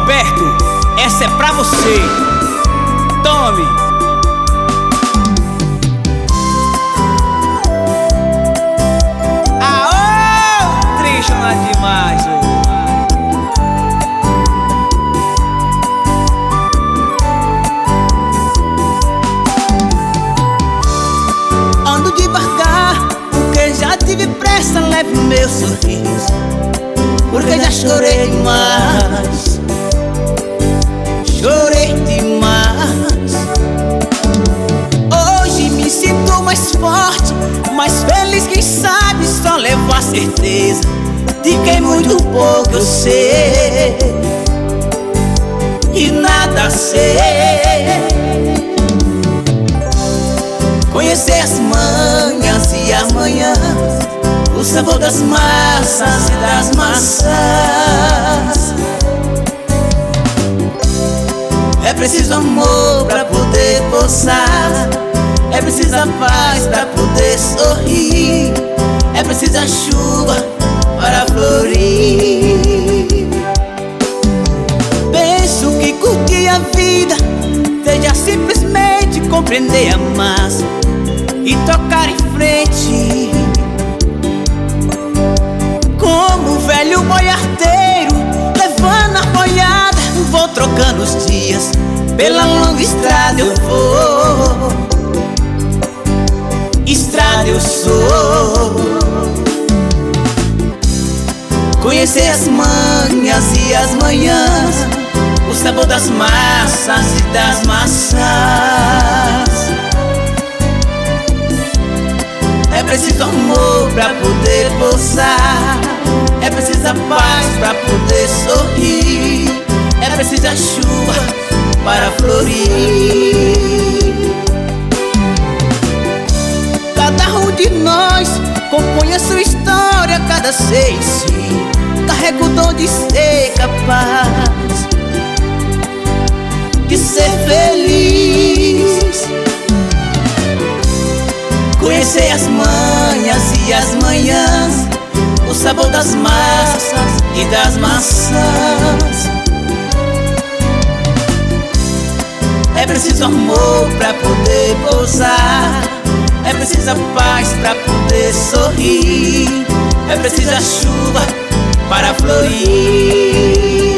Roberto, essa é pra você. Tome. Aô, triste não é demais, ô. Ando devagar, porque já tive pressa. Leve o meu sorriso, porque já chorei demais. Chorei demais. Hoje me sinto mais forte, mais feliz. Quem sabe só levo a certeza de que muito pouco eu sei e nada sei. Conhecer as manhãs e as manhãs, o sabor das massas e das maçãs. É preciso amor pra poder pousar, é preciso a paz pra poder sorrir, é preciso a chuva para florir. Penso que curtir a vida seja simplesmente compreender a massa e tocar em frente. Como o velho boiardeiro, levando a boiada, vou trocando os dias, pela longa estrada eu vou. Estrada eu sou. Conhecer as manhãs e as manhãs, o sabor das massas e das maçãs. É preciso amor pra poder pousar, é preciso a paz pra poder sorrir, é preciso a chuva para florir. Cada um de nós compõe a sua história, cada ser em si carrega o dom de ser capaz de ser feliz. Conhecer as manhãs e as manhãs, o sabor das massas e das maçãs. É preciso amor pra poder pousar, é preciso a paz pra poder sorrir, é preciso a chuva para florir.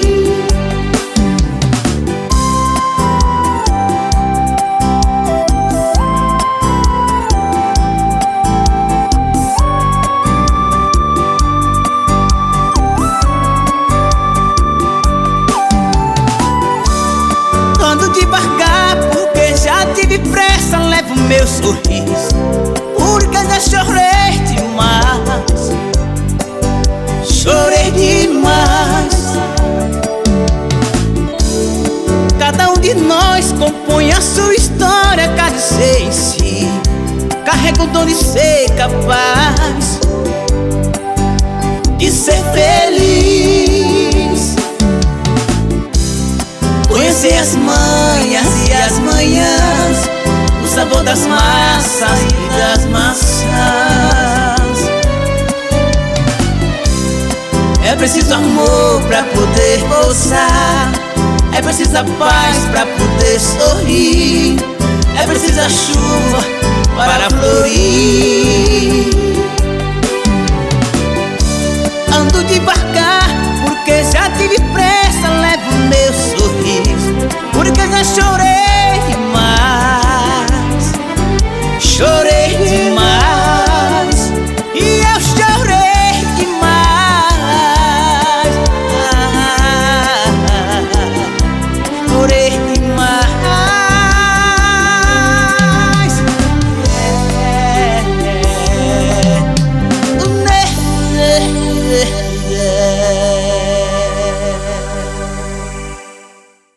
Ando devagar, porque já tive pressa. Levo o meu sorriso, porque já chorei demais. Chorei demais. Cada um de nós compõe a sua história, cada ser em si carrega o dom de ser capaz de ser feliz. Conhecer as manhãs e as manhãs, o sabor das massas e das maçãs. É preciso amor pra poder pousar, é preciso a paz pra poder sorrir, é preciso a chuva para florir.